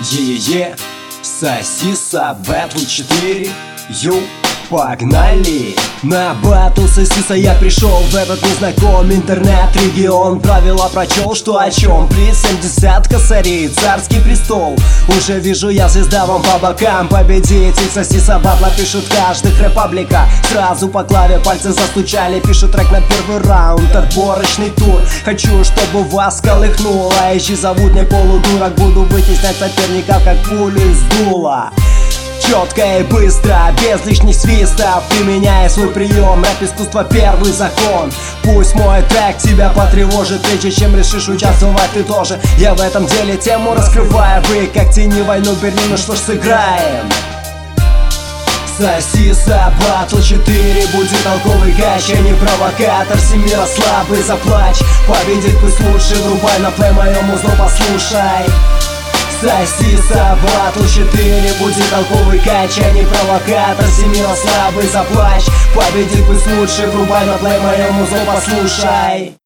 Е-е-е, Сосиса, Бэтл 4, ю, погнали! На батл Сосиса я пришел в этот незнакомый интернет-регион. Правила прочел, что о чем, приз 70 косарей, царский престол. Уже вижу я звезда вам по бокам. Победитель Сосиса батла пишет в каждых репабликах. Сразу по клаве пальцы застучали, пишут трек на первый раунд, отборочный тур. Хочу, чтобы вас колыхнуло, ищи зовут не полудурок. Буду вытеснять соперников, как пулю из дула. Четко и быстро, без лишних свистов, применяя свой прием. Рэп-искусство первый закон. Пусть мой трек тебя потревожит, прежде чем решишь участвовать ты тоже. Я в этом деле тему раскрываю, вы как тени войну Берлина, что ж сыграем? Сосиса, Баттл 4, будет толковый кач, а не провокатор. Всемира слабый, заплачь, победить пусть лучше. Врубай на плей моем узлу, послушай. Сосиса, Баттл 4, будет толковый кач, а не провокатор. Всемира слабый, заплачь, победить пусть лучше. Врубай на плей моем узлу, послушай.